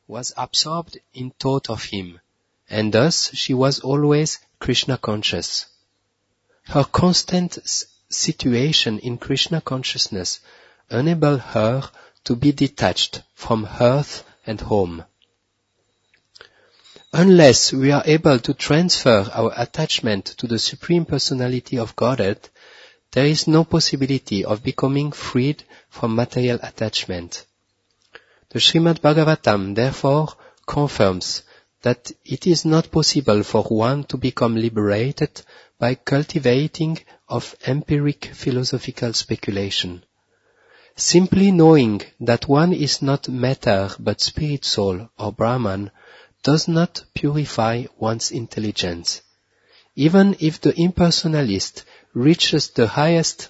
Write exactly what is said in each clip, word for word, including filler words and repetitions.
was absorbed in thought of him, and thus she was always Krishna conscious. Her constant s- situation in Krishna consciousness enabled her to be detached from earth and home. Unless we are able to transfer our attachment to the Supreme Personality of Godhead, there is no possibility of becoming freed from material attachment. The Srimad Bhagavatam therefore confirms that it is not possible for one to become liberated by cultivating of empiric philosophical speculation. Simply knowing that one is not matter but spirit soul or Brahman does not purify one's intelligence. Even if the impersonalist reaches the highest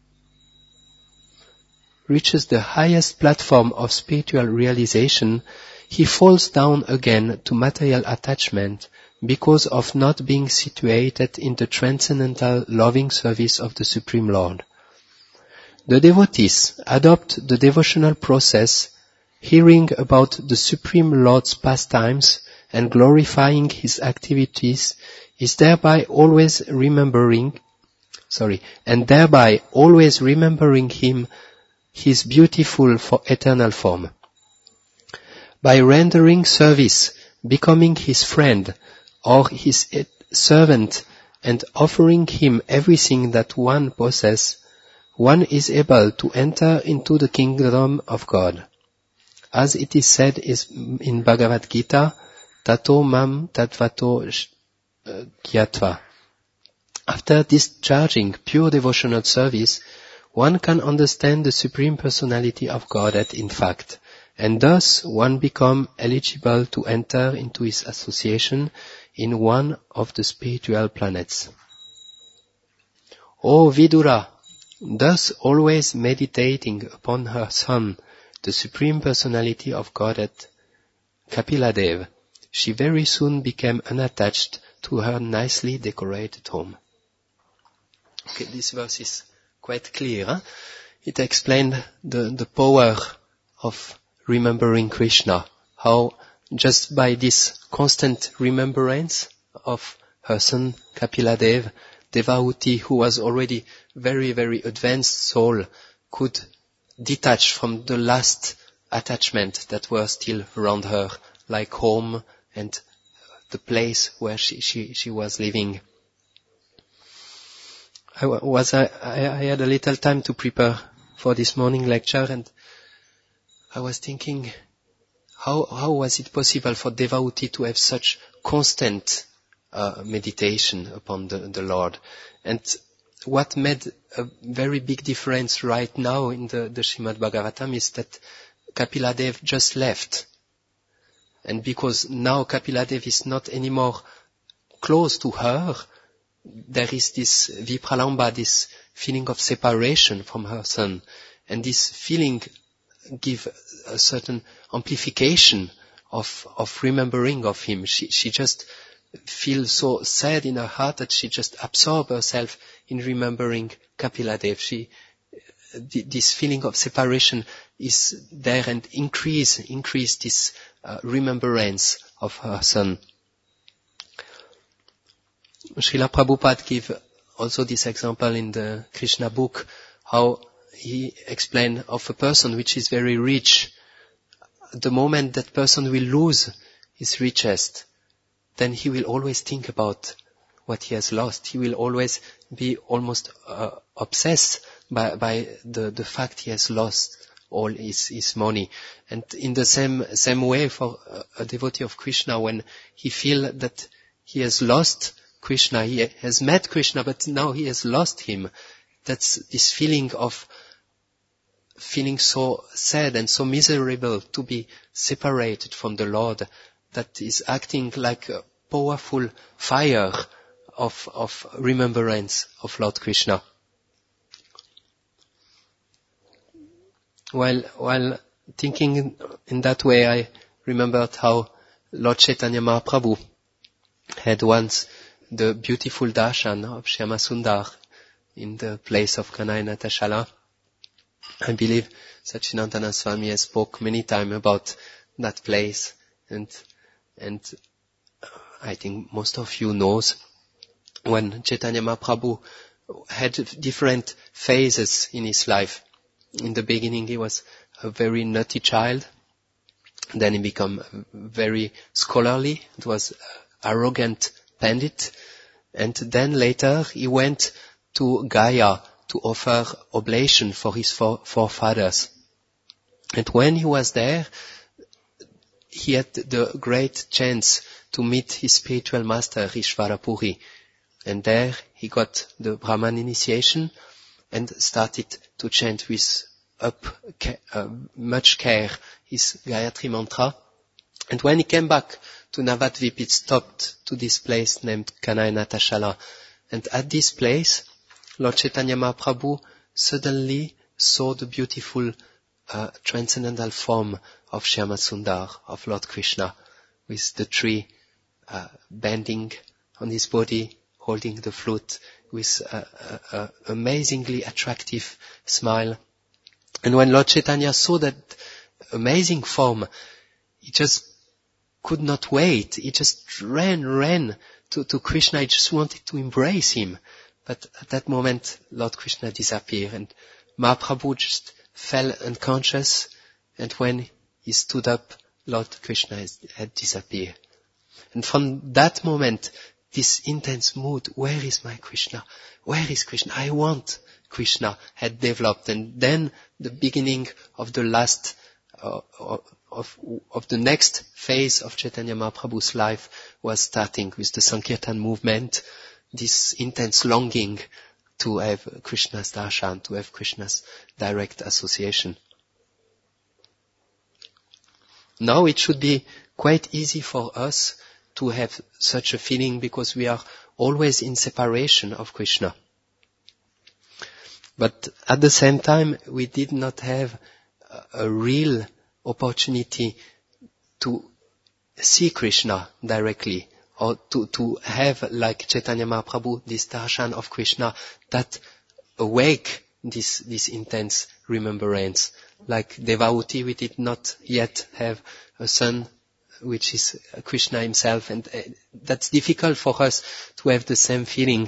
reaches the highest platform of spiritual realization, he falls down again to material attachment because of not being situated in the transcendental loving service of the Supreme Lord. The devotees adopt the devotional process, hearing about the Supreme Lord's pastimes and glorifying his activities, is thereby always remembering, sorry, and thereby always remembering him, his beautiful for eternal form. By rendering service, becoming his friend or his servant, and offering him everything that one possesses, one is able to enter into the kingdom of God. As it is said in Bhagavad Gita, Tato mam tatvato gyatva. After discharging pure devotional service, one can understand the Supreme Personality of Godhead in fact, and thus one become eligible to enter into his association in one of the spiritual planets. O Vidura, thus always meditating upon her son, the Supreme Personality of Godhead, Kapila-dev, she very soon became unattached to her nicely decorated home. Okay, this verse is quite clear. Huh? It explained the, the power of remembering Krishna, how just by this constant remembrance of her son Kapila-dev, Devahuti, who was already very, very advanced soul, could detach from the last attachment that were still around her, like home and the place where she, she, she was living. I was, I, I had a little time to prepare for this morning lecture, and I was thinking, how, how was it possible for Devahuti to have such constant uh, meditation upon the, the Lord? And what made a very big difference right now in the, the Srimad Bhagavatam is that Kapila-dev just left. And because now Kapila-dev is not anymore close to her, there is this vipralamba, this feeling of separation from her son. And this feeling gives a certain amplification of, of remembering of him. She, she just feels so sad in her heart that she just absorbs herself in remembering Kapila-dev. She, this feeling of separation is there and increase, increase this uh, remembrance of her son. Srila Prabhupada gave also this example in the Krishna book, how he explained of a person which is very rich. The moment that person will lose his riches, then he will always think about what he has lost. He will always be almost uh, obsessed by, by the, the fact he has lost all his, his money. And in the same, same way for a devotee of Krishna, when he feels that he has lost Krishna, he has met Krishna, but now he has lost him. That's this feeling of feeling so sad and so miserable to be separated from the Lord, that is acting like a powerful fire of, of remembrance of Lord Krishna. While, while thinking in that way, I remembered how Lord Chaitanya Mahaprabhu had once the beautiful darshan of Shyama Sundar in the place of Kanai Natashala. I believe Sachinandana Swami has spoke many times about that place And, and I think most of you knows when Chaitanya Mahaprabhu had different phases in his life. In the beginning he was a very naughty child. Then he became very scholarly. It was arrogant pandit. And then later he went to Gaya to offer oblation for his forefathers. And when he was there, he had the great chance to meet his spiritual master, Ishvarapuri. And there he got the Brahman initiation and started to chant with up uh, much care his Gayatri mantra. And when he came back to Navadvip, it stopped to this place named Kanai Natashala. And at this place, Lord Chaitanya Mahaprabhu suddenly saw the beautiful uh, transcendental form of Shyama Sundar, of Lord Krishna, with the tree uh, bending on his body, holding the flute, with an amazingly attractive smile. And when Lord Chaitanya saw that amazing form, he just could not wait. He just ran, ran to, to Krishna. He just wanted to embrace him. But at that moment, Lord Krishna disappeared, and Mahaprabhu just fell unconscious, and when he stood up, Lord Krishna had disappeared. And from that moment, this intense mood, where is my Krishna? Where is Krishna? I want Krishna, had developed. And then the beginning of the last, uh, of, of the next phase of Chaitanya Mahaprabhu's life was starting with the Sankirtan movement, this intense longing to have Krishna's darshan, to have Krishna's direct association. Now it should be quite easy for us to have such a feeling because we are always in separation of Krishna. But at the same time, we did not have a, a real opportunity to see Krishna directly, or to, to have, like Chaitanya Mahaprabhu, this darshan of Krishna that awake this, this intense remembrance. Like Devahuti, we did not yet have a son which is Krishna himself, and that's difficult for us to have the same feeling.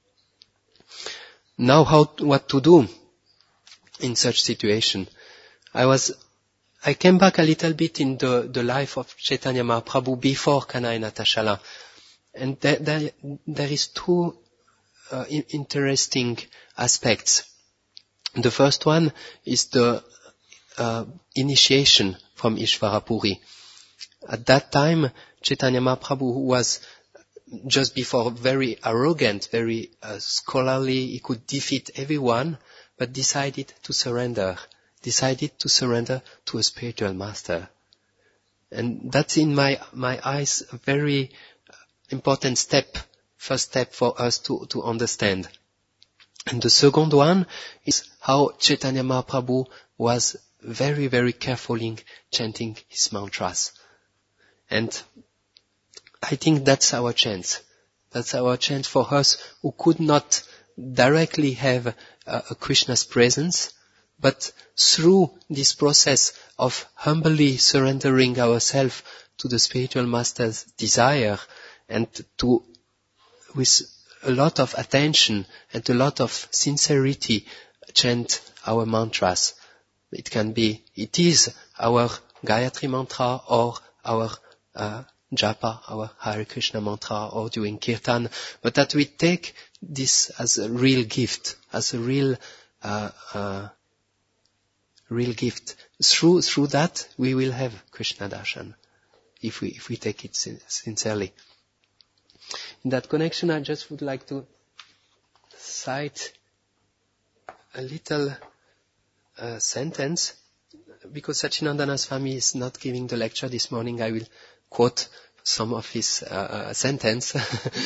Now how, what to do in such situation? I was, I came back a little bit in the, the life of Chaitanya Mahaprabhu before Kanai Natashala. And there, there, there is two uh, interesting aspects. The first one is the uh, initiation from Ishvarapuri. At that time, Chaitanya Mahaprabhu was just before very arrogant, very uh, scholarly, he could defeat everyone, but decided to surrender, decided to surrender to a spiritual master. And that's in my, my eyes a very important step, first step for us to, to understand. And the second one is how Chaitanya Mahaprabhu was very, very careful in chanting his mantras. And I think that's our chance. That's our chance for us who could not directly have uh, a Krishna's presence, but through this process of humbly surrendering ourselves to the spiritual master's desire and to, with a lot of attention and a lot of sincerity, chant our mantras. It can be, it is our Gayatri mantra or our uh, japa, our Hare Krishna mantra, or doing kirtan, but that we take this as a real gift, as a real, uh, uh, real gift. Through, through that, we will have Krishna darshan, if we, if we take it sin- sincerely. In that connection, I just would like to cite a little uh, sentence, because Sachinandana Swami is not giving the lecture this morning. I will quote some of his uh, sentence.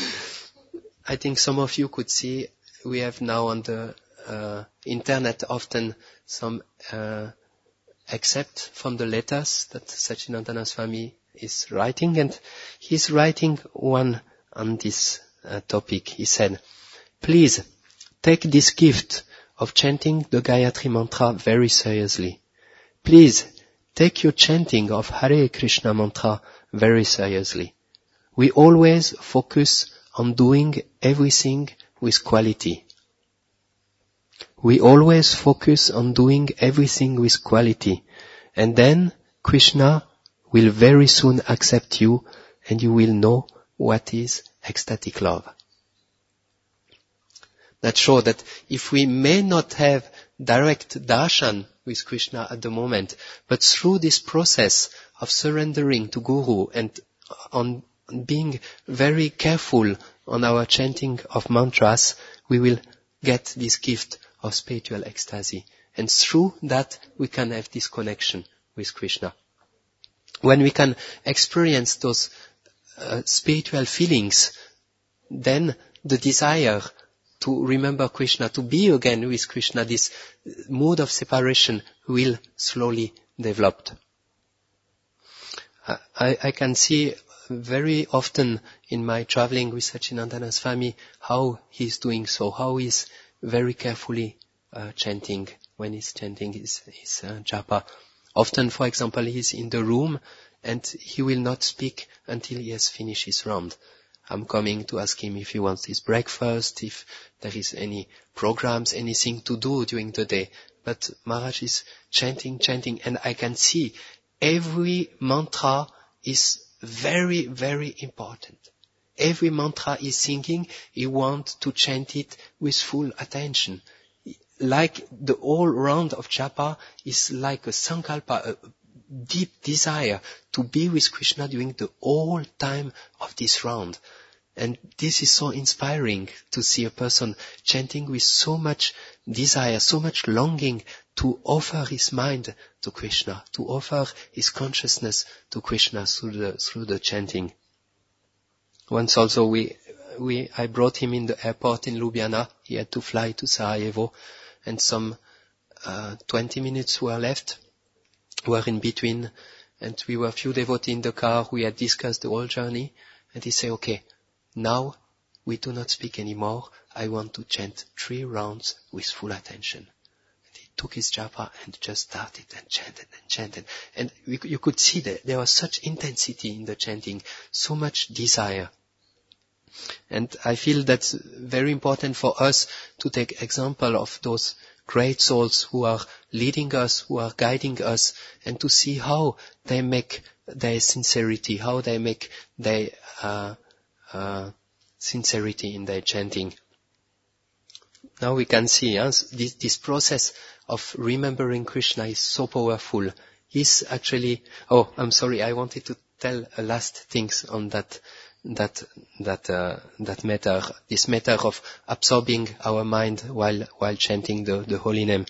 I think some of you could see we have now on the uh, internet often some uh, excerpt from the letters that Sachinandana Swami is writing, and he's writing one on this uh, topic. He said, "Please take this gift of chanting the Gayatri mantra very seriously. Please take your chanting of Hare Krishna mantra very seriously. We always focus on doing everything with quality. We always focus on doing everything with quality. And then Krishna will very soon accept you and you will know what is ecstatic love. That's sure that if we may not have direct darshan with Krishna at the moment, but through this process of surrendering to Guru and on being very careful on our chanting of mantras, we will get this gift of spiritual ecstasy. And through that, we can have this connection with Krishna. When we can experience those uh, spiritual feelings, then the desire to remember Krishna, to be again with Krishna, this mood of separation will slowly develop. I, I can see very often in my traveling with Sachinandana Swami how he's doing so, how he's very carefully uh, chanting when he's chanting his, his uh, japa. Often, for example, he's in the room and he will not speak until he has finished his round. I'm coming to ask him if he wants his breakfast, if there is any programs, anything to do during the day. But Maharaj is chanting, chanting, and I can see every mantra is very, very important. Every mantra is singing, he wants to chant it with full attention. Like the whole round of japa is like a sankalpa, a deep desire to be with Krishna during the whole time of this round. And this is so inspiring to see a person chanting with so much desire, so much longing to offer his mind to Krishna, to offer his consciousness to Krishna through the, through the chanting. Once also we, we, I brought him in the airport in Ljubljana. He had to fly to Sarajevo and some, uh, twenty minutes were left, were in between, and we were a few devotees in the car. We had discussed the whole journey and he said, okay, now we do not speak anymore. I want to chant three rounds with full attention. And he took his japa and just started and chanted and chanted. And we, you could see that there was such intensity in the chanting, so much desire. And I feel that's very important for us to take example of those great souls who are leading us, who are guiding us, and to see how they make their sincerity, how they make their uh, uh, sincerity in their chanting. Now we can see huh, this, this process of remembering Krishna is so powerful. He's actually, oh, I'm sorry, I wanted to tell a last things on that that that uh, that matter, this matter of absorbing our mind while while chanting the, the holy name.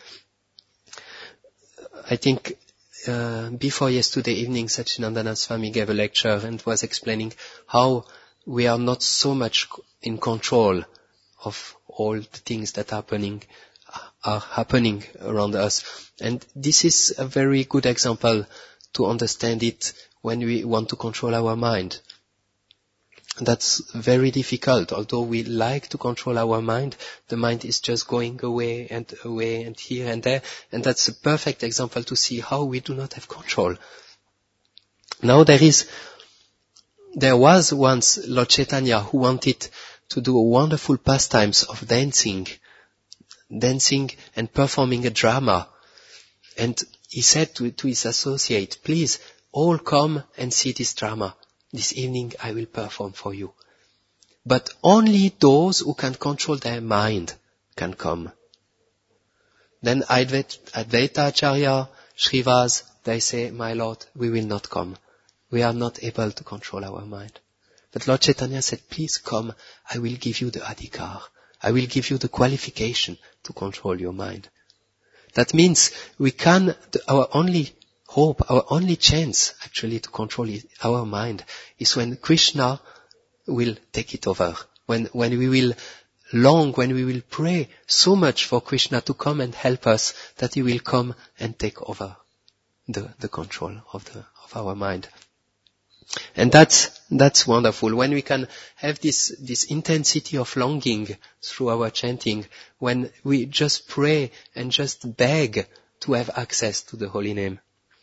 I think uh, before yesterday evening, Sachinandana Swami gave a lecture and was explaining how we are not so much in control of all the things that are happening are happening around us, and this is a very good example to understand it when we want to control our mind. That's very difficult. Although we like to control our mind, the mind is just going away and away and here and there. And that's a perfect example to see how we do not have control. Now there is, there was once Lord Chaitanya who wanted to do a wonderful pastimes of dancing, dancing and performing a drama. And he said to, to his associate, please all come and see this drama. This evening I will perform for you. But only those who can control their mind can come. Then Advaita Acharya, Srivas, they say, my Lord, we will not come. We are not able to control our mind. But Lord Chaitanya said, please come, I will give you the adhikar. I will give you the qualification to control your mind. That means we can, our only hope, our only chance actually to control our mind is when Krishna will take it over. When, when we will long, when we will pray so much for Krishna to come and help us, that he will come and take over the, the control of the, of our mind. And that's, that's wonderful. When we can have this, this intensity of longing through our chanting, when we just pray and just beg to have access to the holy name.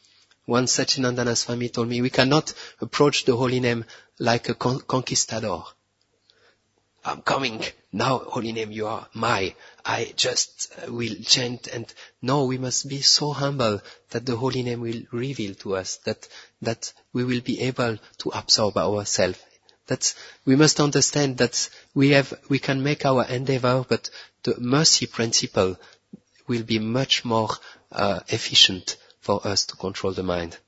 Once Satchidananda Swami told me, we cannot approach the holy name like a con- conquistador. I'm coming. Now, holy name, you are my. I just uh, will chant. And no, we must be so humble that the holy name will reveal to us, that, that we will be able to absorb ourselves. That's, we must understand that we have, we can make our endeavor, but the mercy principle will be much more uh, efficient for us to control the mind.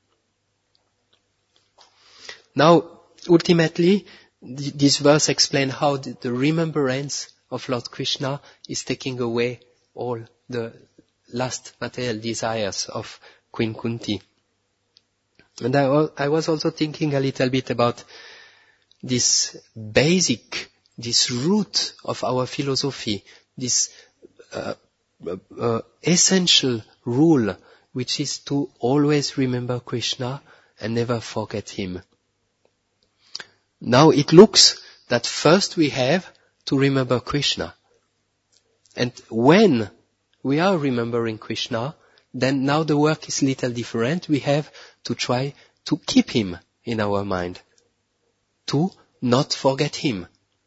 Now, ultimately, th- this verse explains how the, the remembrance of Lord Krishna is taking away all the last material desires of Queen Kunti. And I, I was also thinking a little bit about this basic, this root of our philosophy, this uh, uh, uh, essential rule, which is to always remember Krishna and never forget him. Now it looks that first we have to remember Krishna. And when we are remembering Krishna, then now the work is little different. We have to try to keep him in our mind, to not forget him.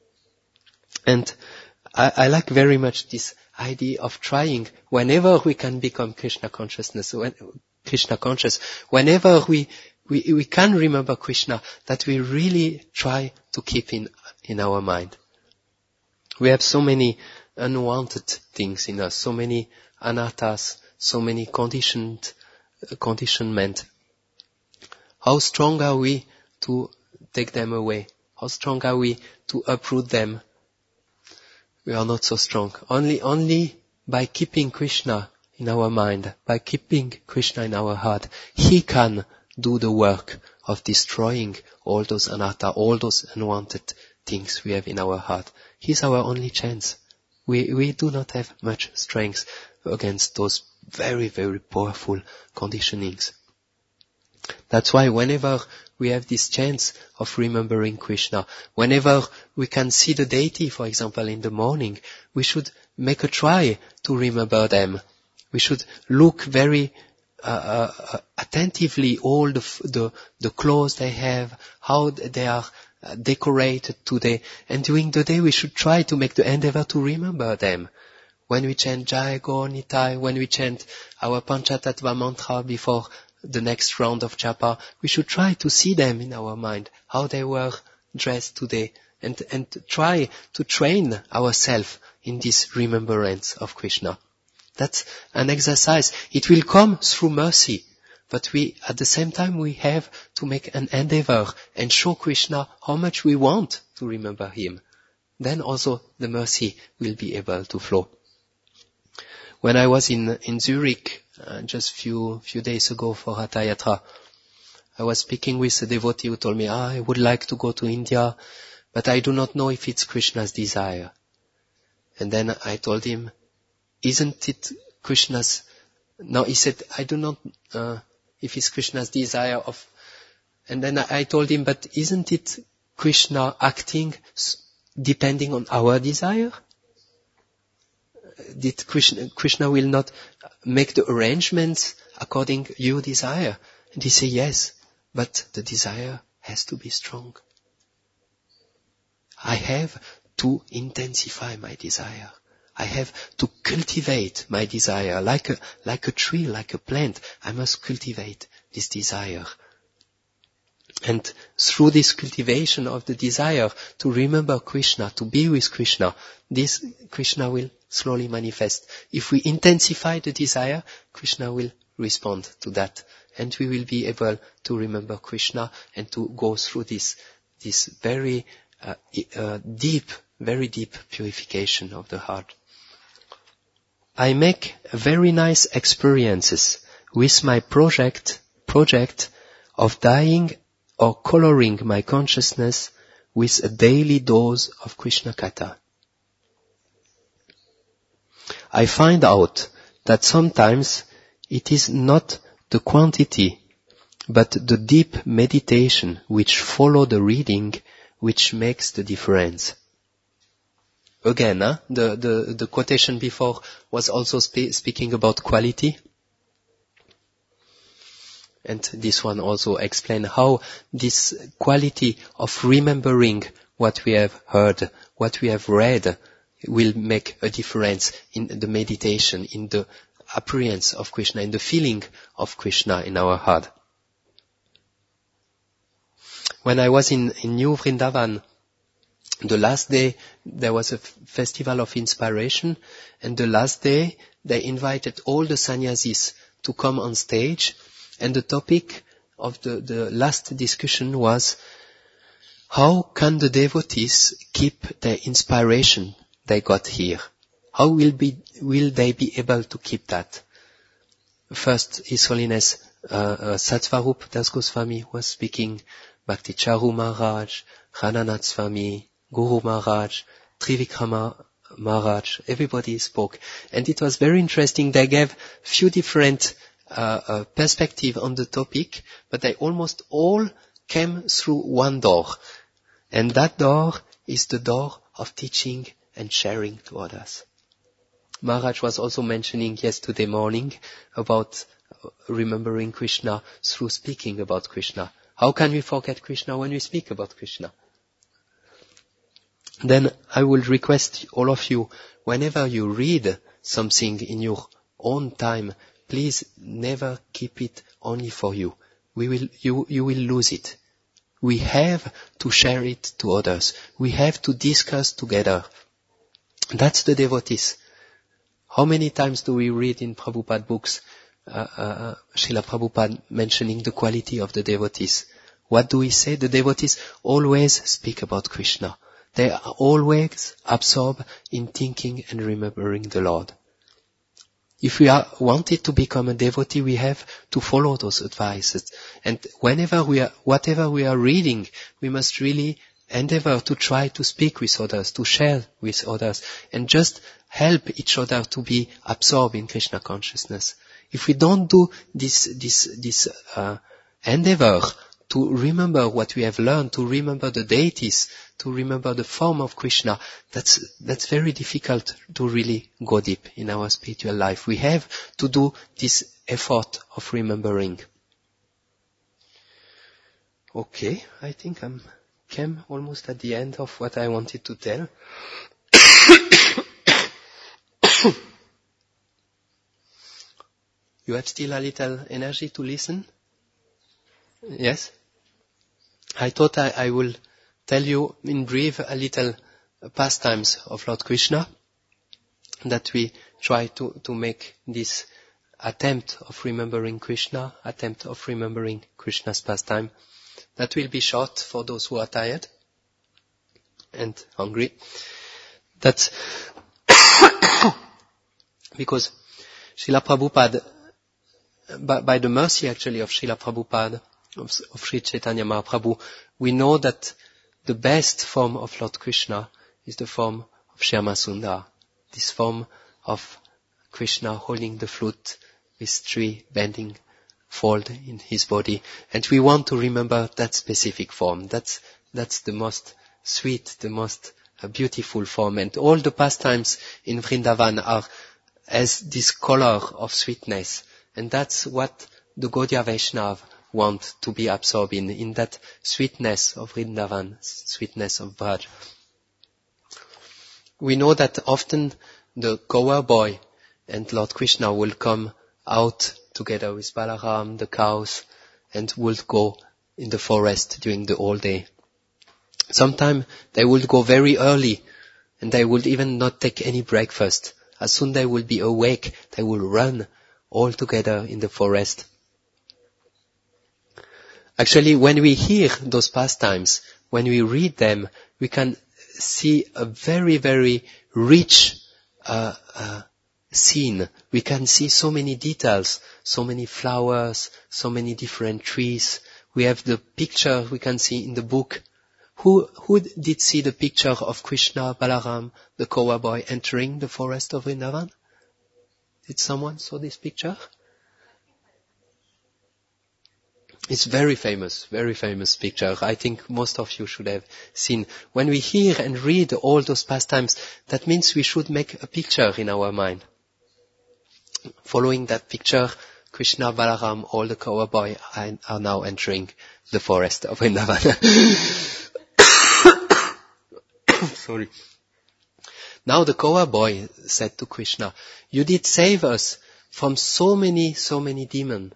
And I, I like very much this idea of trying, whenever we can become Krishna consciousness, when, Krishna conscious, whenever we, we, we can remember Krishna, that we really try to keep in, in our mind. We have so many unwanted things in us, so many anarthas, so many conditioned, uh, conditionment. How strong are we to take them away? How strong are we to uproot them? We are not so strong. Only, only by keeping Krishna in our mind, by keeping Krishna in our heart, he can do the work of destroying all those anatta, all those unwanted things we have in our heart. He's our only chance. We, we do not have much strength against those very, very powerful conditionings. That's why whenever we have this chance of remembering Krishna, whenever we can see the deity, for example, in the morning, we should make a try to remember them. We should look very uh, uh, attentively all the, the the clothes they have, how they are uh, decorated today, and during the day we should try to make the endeavor to remember them. When we chant Jai Gaur Nitai, when we chant our Panchatattva mantra before the next round of japa, we should try to see them in our mind, how they were dressed today, and, and try to train ourselves in this remembrance of Krishna. That's an exercise. It will come through mercy, but we, at the same time, we have to make an endeavor and show Krishna how much we want to remember him. Then also the mercy will be able to flow. When I was in, in Zurich, Uh, just few few days ago for Hatha Yatra, I was speaking with a devotee who told me, ah, I would like to go to India, but I do not know if it's Krishna's desire. And then I told him, isn't it Krishna's? No, he said, I do not, uh, if it's Krishna's desire of, and then I told him, but isn't it Krishna acting depending on our desire? Did Krishna, Krishna will not make the arrangements according to your desire? And he said, yes, but the desire has to be strong. I have to intensify my desire. I have to cultivate my desire like a, like a tree, like a plant. I must cultivate this desire. And through this cultivation of the desire to remember Krishna, to be with Krishna, this Krishna will slowly manifest. If we intensify the desire, Krishna will respond to that. And we will be able to remember Krishna and to go through this, this very uh, uh, deep, very deep purification of the heart. I make very nice experiences with my project, project of dying or coloring my consciousness with a daily dose of Krishna Katha. I find out that sometimes it is not the quantity, but the deep meditation which follow the reading which makes the difference. Again, huh? the, the, the quotation before was also spe- speaking about quality. And this one also explains how this quality of remembering what we have heard, what we have read, will make a difference in the meditation, in the appearance of Krishna, in the feeling of Krishna in our heart. When I was in, in New Vrindavan, the last day there was a f- festival of inspiration, and the last day they invited all the sannyasis to come on stage, and the topic of the, the last discussion was, how can the devotees keep their inspiration they got here? How will be will they be able to keep that? First, His Holiness uh, uh, Sattvarup Das Goswami was speaking, Bhakti Charu Maharaj, Rananath Swami, Guru Maharaj, Trivikrama Maharaj, everybody spoke. And it was very interesting. They gave few different uh, uh, perspectives on the topic, but they almost all came through one door. And that door is the door of teaching and sharing to others. Maharaj was also mentioning yesterday morning about remembering Krishna through speaking about Krishna. How can we forget Krishna when we speak about Krishna? Then I will request all of you, whenever you read something in your own time, please never keep it only for you. We will, you, you will lose it. We have to share it to others. We have to discuss together. That's the devotees. How many times do we read in Prabhupada books, uh, uh, Srila Prabhupada mentioning the quality of the devotees? What do we say? The devotees always speak about Krishna. They are always absorbed in thinking and remembering the Lord. If we are wanted to become a devotee, we have to follow those advices. And whenever we are, whatever we are reading, we must really endeavor to try to speak with others, to share with others, and just help each other to be absorbed in Krishna consciousness. If we don't do this, this, this uh, endeavor to remember what we have learned, to remember the deities, to remember the form of Krishna, that's, that's very difficult to really go deep in our spiritual life. We have to do this effort of remembering. Okay, I think I'm came almost at the end of what I wanted to tell. You have still a little energy to listen? Yes? I thought I, I will tell you in brief a little pastimes of Lord Krishna, that we try to, to make this attempt of remembering Krishna, attempt of remembering Krishna's pastime. That will be short for those who are tired and hungry. That's because Srila Prabhupada, by, by the mercy actually of Srila Prabhupada, of, of Sri Chaitanya Mahaprabhu, we know that the best form of Lord Krishna is the form of Shyama Sundar, this form of Krishna holding the flute with three bending fold in his body. And we want to remember that specific form. That's, that's the most sweet, the most uh, beautiful form. And all the pastimes in Vrindavan are as this color of sweetness. And that's what the Gaudiya Vaishnava want to be absorbed in, in that sweetness of Vrindavan, sweetness of Braj. We know that often the Goa boy and Lord Krishna will come out together with Balaram, the cows, and will go in the forest during the whole day. Sometimes they will go very early, and they will even not take any breakfast. As soon as they will be awake, they will run all together in the forest. Actually, when we hear those pastimes, when we read them, we can see a very, very rich uh, uh, scene. We can see so many details, so many flowers, so many different trees. We have the picture we can see in the book. Who, who did see the picture of Krishna, Balaram, the Kowa boy entering the forest of Vrindavan? Did someone saw this picture? It's very famous, very famous picture. I think most of you should have seen. When we hear and read all those pastimes, that means we should make a picture in our mind. Following that picture, Krishna, Balaram, all the cowboy are, are now entering the forest of Vrindavan. Sorry. Now the cowboy said to Krishna, you did save us from so many, so many demons.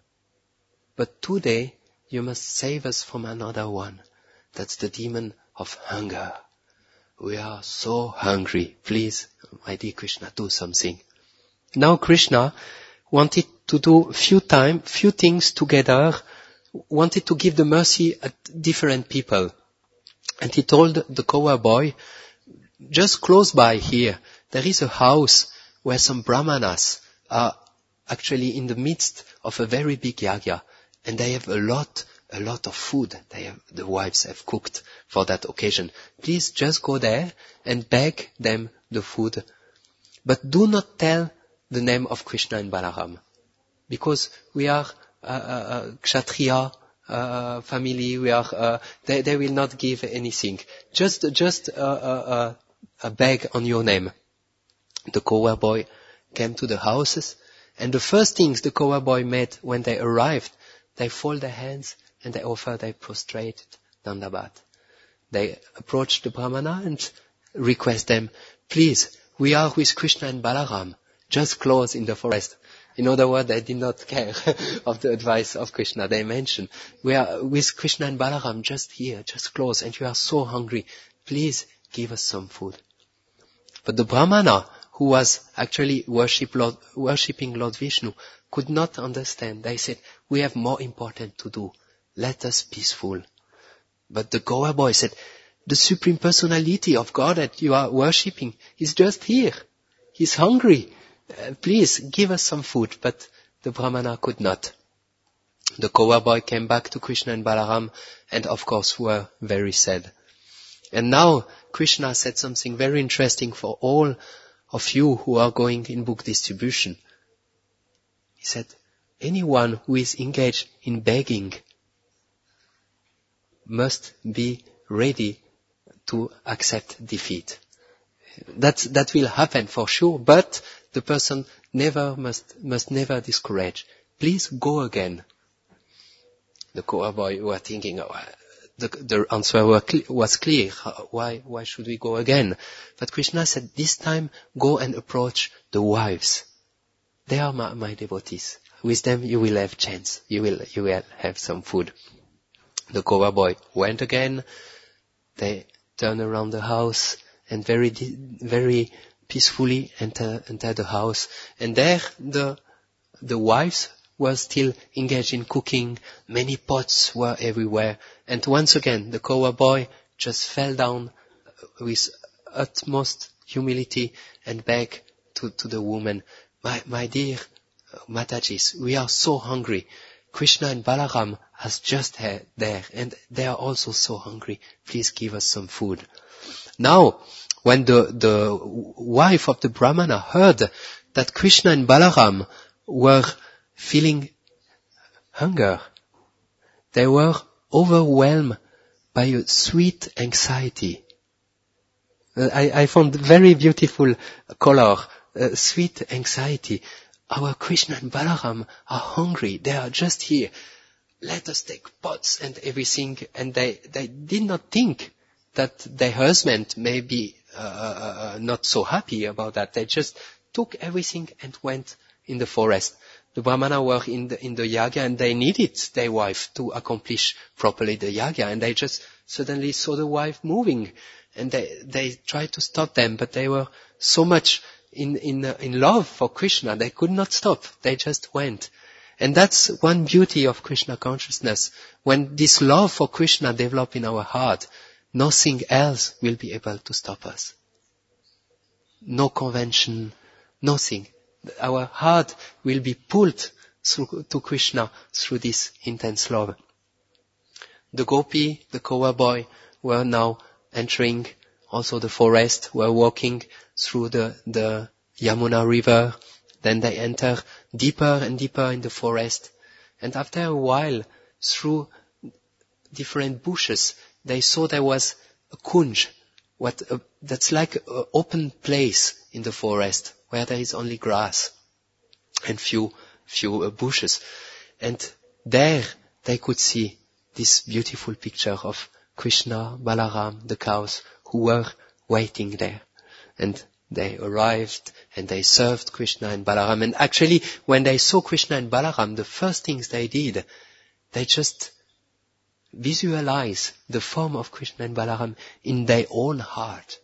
But today you must save us from another one. That's the demon of hunger. We are so hungry. Please, my dear Krishna, do something. Now Krishna wanted to do few time, few things together, wanted to give the mercy at different people. And he told the cowboy, just close by here, there is a house where some brahmanas are actually in the midst of a very big yagya. And they have a lot, a lot of food. They have, the wives have cooked for that occasion. Please just go there and beg them the food. But do not tell the name of Krishna and Balaram. Because we are a, a, a Kshatriya uh, family, we are, uh, they, they will not give anything. Just, just a, a, a beg on your name. The cowboy came to the houses, and the first things the cowboy made when they arrived, they fold their hands and they offer, they prostrate Dandabat. They approach the Brahmana and request them, please, we are with Krishna and Balaram, just close in the forest. In other words, they did not care of the advice of Krishna. They mentioned, we are with Krishna and Balaram just here, just close, and you are so hungry. Please give us some food. But the Brahmana, who was actually worship Lord, worshipping Lord Vishnu, could not understand. They said, we have more important to do. Let us peaceful. But the cowboy said, the Supreme Personality of God that you are worshipping is just here. He's hungry. Uh, please give us some food. But the Brahmana could not. The cowboy came back to Krishna and Balaram and of course were very sad. And now Krishna said something very interesting for all of you who are going in book distribution. He said, anyone who is engaged in begging must be ready to accept defeat. That, that will happen for sure, but the person never must, must never discourage. Please go again. The cowboy were thinking, oh, the, the answer were cl- was clear. Why, why should we go again? But Krishna said, this time go and approach the wives. They are my, my devotees. With them you will have chance. You will, you will have some food. The cowboy went again. They turned around the house and very, very peacefully enter, enter the house. And there the, the wives were still engaged in cooking. Many pots were everywhere. And once again, the cowboy just fell down with utmost humility and begged to, to the woman, my, my dear Matajis, we are so hungry. Krishna and Balaram are just there and they are also so hungry. Please give us some food. Now, when the, the wife of the Brahmana heard that Krishna and Balaram were feeling hunger, they were overwhelmed by a sweet anxiety. I, I found very beautiful color, uh, sweet anxiety. Our Krishna and Balaram are hungry. They are just here. Let us take pots and everything. And they, they did not think that their husband may be uh, uh, not so happy about that. They just took everything and went in the forest. The Brahmana were in the, in the yagya and they needed their wife to accomplish properly the yagya. And they just suddenly saw the wife moving. And they, they tried to stop them, but they were so much in, in, uh, in love for Krishna, they could not stop. They just went. And that's one beauty of Krishna consciousness. When this love for Krishna develops in our heart, nothing else will be able to stop us. No convention, nothing. Our heart will be pulled through, to Krishna through this intense love. The gopi, the cowboy, were now entering also the forest, were walking through the, the Yamuna river. Then they enter deeper and deeper in the forest. And after a while, through different bushes, they saw there was a kunj, what, uh, that's like an open place in the forest where there is only grass and few few uh, bushes. And there they could see this beautiful picture of Krishna, Balaram, the cows who were waiting there. And they arrived and they served Krishna and Balaram. And actually, when they saw Krishna and Balaram, the first things they did, they just visualized the form of Krishna and Balaram in their own heart.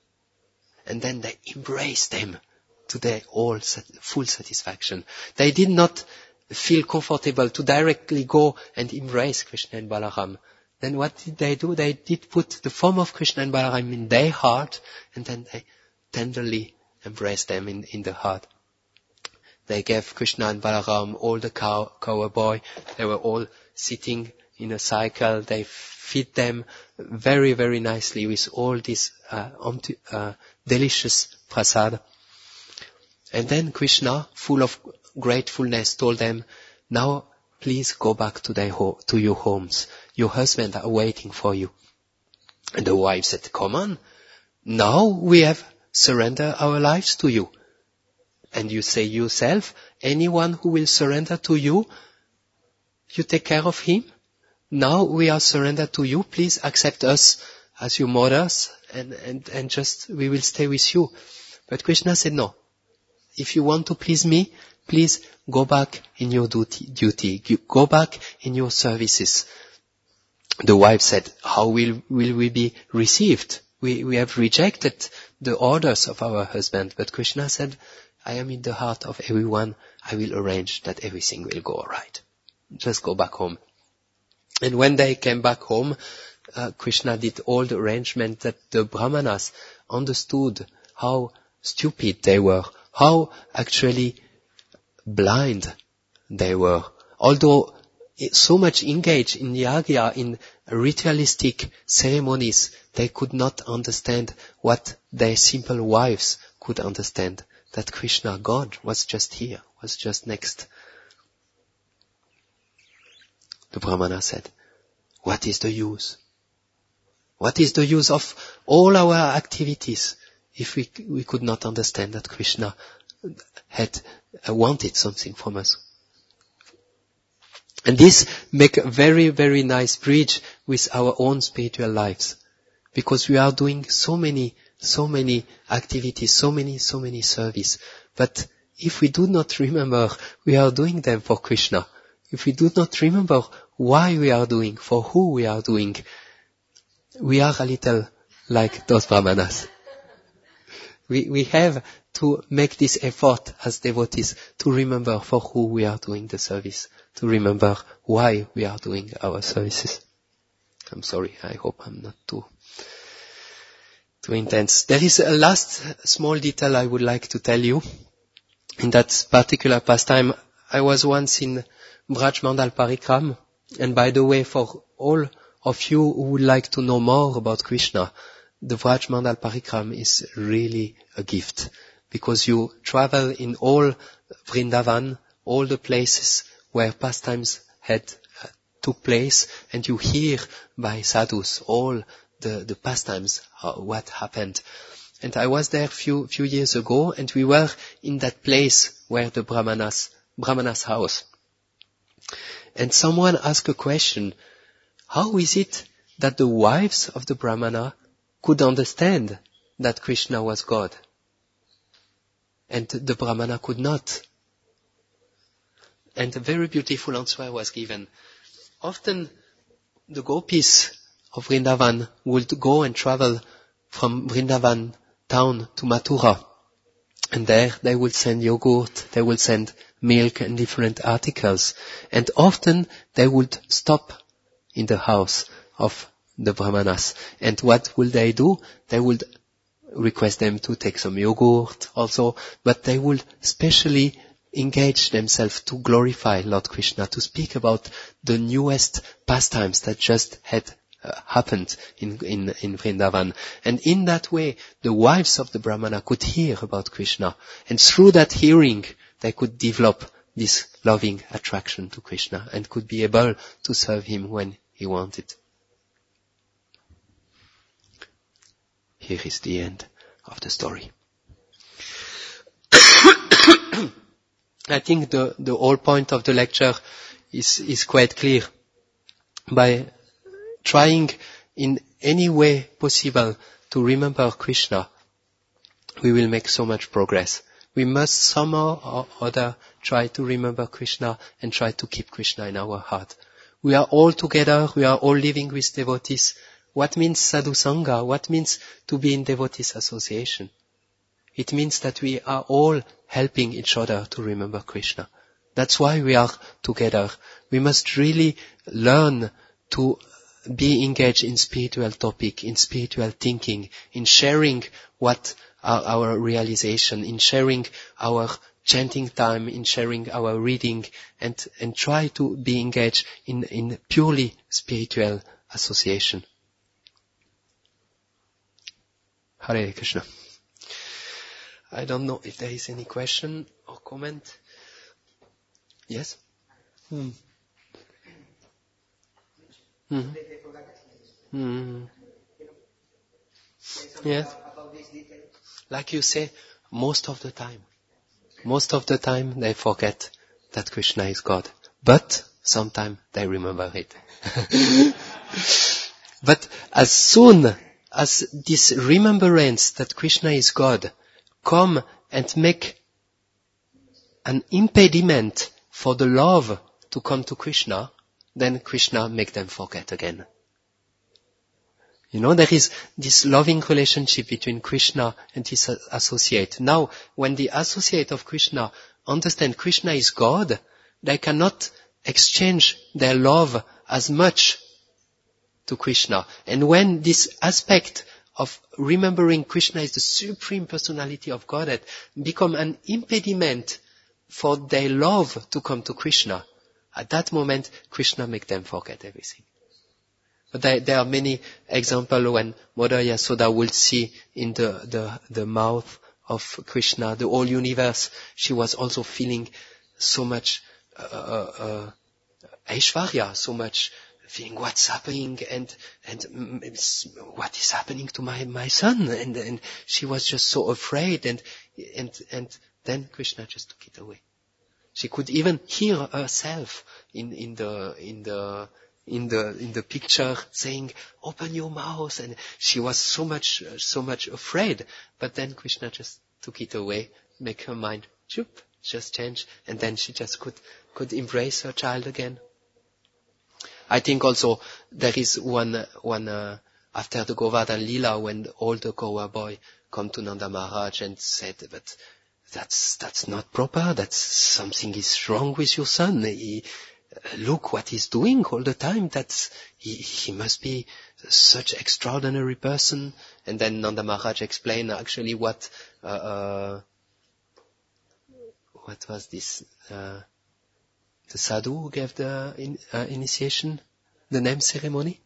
And then they embraced them to their all full satisfaction. They did not feel comfortable to directly go and embrace Krishna and Balaram. Then what did they do? They did put the form of Krishna and Balaram in their heart, and then they tenderly embraced them in, in the heart. They gave Krishna and Balaram all the cow, cowboy. They were all sitting in a cycle. They feed them very, very nicely with all this uh, uh, delicious prasad. And then Krishna, full of gratefulness, told them, now please go back to, their ho- to your homes. Your husbands are waiting for you. And the wife said, come on, now we have surrendered our lives to you. And you say yourself, anyone who will surrender to you, you take care of him. Now we are surrendered to you. Please accept us as your mothers and, and, and just, we will stay with you. But Krishna said, no. If you want to please me, please go back in your duty, duty. Go back in your services. The wife said, how will, will we be received? We, we have rejected the orders of our husband. But Krishna said, I am in the heart of everyone. I will arrange that everything will go all right. Just go back home. And when they came back home, uh, Krishna did all the arrangement that the Brahmanas understood how stupid they were, how actually blind they were. Although so much engaged in yagya, in ritualistic ceremonies, they could not understand what their simple wives could understand. That Krishna, God, was just here, was just next. The Brahmana said, what is the use? What is the use of all our activities if we, we could not understand that Krishna had uh, wanted something from us? And this make a very, very nice bridge with our own spiritual lives. Because we are doing so many, so many activities, so many, so many service. But if we do not remember we are doing them for Krishna, if we do not remember why we are doing, for who we are doing, we are a little like those Brahmanas. We, we have to make this effort as devotees to remember for who we are doing the service, to remember why we are doing our services. I'm sorry, I hope I'm not too, too intense. There is a last small detail I would like to tell you. In that particular pastime, I was once in Braj Mandal Parikram, and by the way, for all of you who would like to know more about Krishna, the Braj Mandal Parikram is really a gift, because you travel in all Vrindavan, all the places where pastimes had uh, took place, and you hear by sadhus all the, the pastimes, uh, what happened. And I was there a few, few years ago, and we were in that place where the Brahmanas, Brahmanas house. And someone asked a question, how is it that the wives of the Brahmana could understand that Krishna was God? And the Brahmana could not. And a very beautiful answer was given. Often the gopis of Vrindavan would go and travel from Vrindavan town to Mathura. And there they would send yogurt, they would send milk and different articles. And often they would stop in the house of the Brahmanas. And what will they do? They would request them to take some yogurt also, but they would specially engage themselves to glorify Lord Krishna, to speak about the newest pastimes that just had uh, happened in, in, in Vrindavan. And in that way, the wives of the Brahmana could hear about Krishna. And through that hearing, they could develop this loving attraction to Krishna and could be able to serve him when he wanted. Here is the end of the story. I think the, the whole point of the lecture is, is quite clear. By trying in any way possible to remember Krishna, we will make so much progress. We must somehow or other try to remember Krishna and try to keep Krishna in our heart. We are all together, we are all living with devotees. What means sadhu sangha? What means to be in devotees association? It means that we are all helping each other to remember Krishna. That's why we are together. We must really learn to be engaged in spiritual topic, in spiritual thinking, in sharing what are our realization, in sharing our chanting time, in sharing our reading, and, and try to be engaged in, in purely spiritual association. Hare Krishna. I don't know if there is any question or comment. Yes? Hmm. Hmm. Hmm. Yes. Like you say, most of the time. Most of the time they forget that Krishna is God. But sometimes they remember it. But as soon as this remembrance that Krishna is God come and make an impediment for the love to come to Krishna, then Krishna make them forget again. You know, there is this loving relationship between Krishna and his associate. Now, when the associate of Krishna understand Krishna is God, they cannot exchange their love as much to Krishna. And when this aspect of remembering Krishna is the supreme personality of Godhead become an impediment for their love to come to Krishna, at that moment, Krishna make them forget everything. But there, there are many examples when Mother Yasoda will see in the, the, the mouth of Krishna, the whole universe. She was also feeling so much uh, uh, Aishwarya, so much feeling what's happening and and what is happening to my, my son. And, and she was just so afraid. And, and, and then Krishna just took it away. She could even hear herself in, in the, in the, in the, in the picture saying, open your mouth. And she was so much, so much afraid. But then Krishna just took it away, make her mind, choop, just change. And then she just could, could embrace her child again. I think also there is one, one, uh, after the Govardhan Lila, when all the Kaur boy come to Nanda Maharaj and said, but that's, that's not proper, that's, something is wrong with your son. He, look what he's doing all the time. That's, he, he must be such extraordinary person. And then Nanda Maharaj explained actually what, uh, uh what was this, uh, the sadhu who gave the in, uh, initiation, the name ceremony?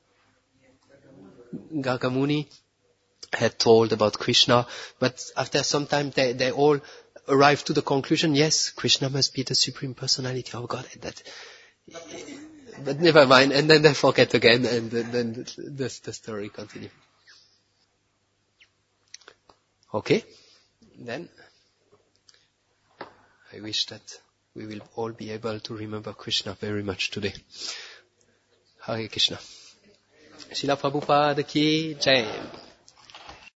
Garga Muni had told about Krishna, but after some time they, they all arrived to the conclusion, yes, Krishna must be the supreme personality of God. That, but never mind, and then they forget again, and then, then the, the story continues. Okay, then I wish that we will all be able to remember Krishna very much today. Hare Krishna. Srila Prabhupada ki jai.